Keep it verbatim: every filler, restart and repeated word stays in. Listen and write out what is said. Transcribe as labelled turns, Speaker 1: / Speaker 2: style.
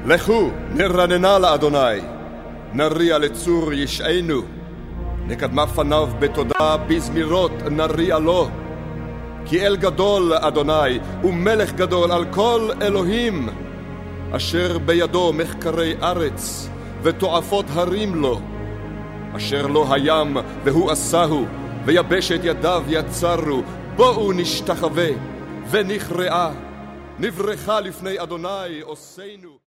Speaker 1: לכו, נרננה לאדוני, נריע לצור ישענו, נקדמה פניו בתודה, בזמירות נריע לו. כי אל גדול אדוני, ומלך גדול על כל אלוהים, אשר בידו מחקרי ארץ, ותועפות הרים לו. אשר לא הים, והוא עשהו, ויבשת ידיו יצרו, בואו נשתחווה, ונכרעה, נברכה לפני אדוני עושנו.